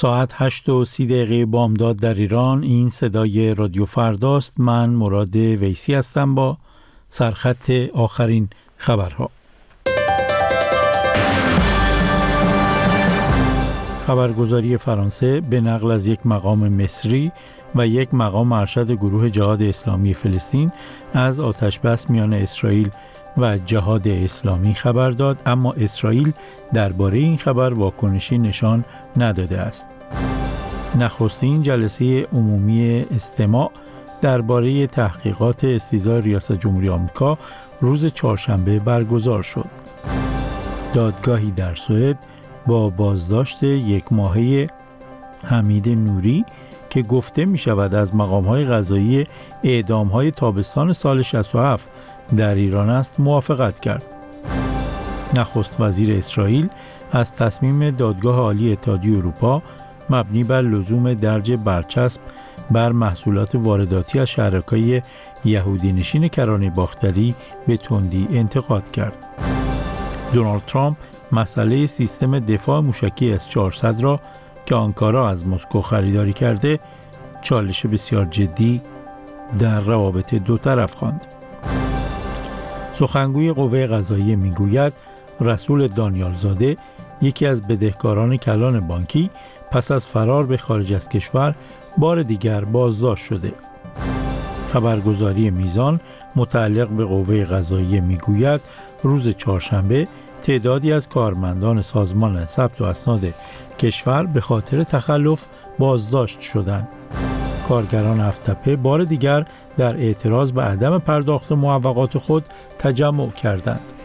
ساعت 8:30 بامداد در ایران. این صدای رادیو فرداست. من مراد ویسی هستم با سرخط آخرین خبرها. خبرگزاری فرانسه به نقل از یک مقام مصری و یک مقام ارشد گروه جهاد اسلامی فلسطین از آتش‌بس میان اسرائیل و جهاد اسلامی خبر داد، اما اسرائیل درباره این خبر واکنشی نشان نداده است. نخستین جلسه عمومی استماع درباره تحقیقات استیضاح ریاست جمهوری آمریکا روز چهارشنبه برگزار شد. دادگاهی در سوئد با بازداشت یک ماهه حمید نوری که گفته می شود از مقام‌های قضایی اعدام‌های تابستان سال 67 در ایران است موافقت کرد. نخست وزیر اسرائیل از تصمیم دادگاه عالی اتحادیه اروپا مبنی بر لزوم درج برچسب بر محصولات وارداتی از شرکای یهودی نشین کرانه باختری به تندی انتقاد کرد. دونالد ترامپ مسئله سیستم دفاع موشکی S-400 را که آنکارا از مسکو خریداری کرده چالش بسیار جدی در روابط دو طرف خواند. سخنگوی قوه قضاییه میگوید رسول دانیال زاده، یکی از بدهکاران کلان بانکی، پس از فرار به خارج از کشور بار دیگر بازداشت شده. خبرگزاری میزان متعلق به قوه قضاییه میگوید روز چهارشنبه تعدادی از کارمندان سازمان ثبت و اسناد کشور به خاطر تخلف بازداشت شدند. کارگران هفت‌تپه بار دیگر در اعتراض به عدم پرداخت معوقات خود تجمع کردند.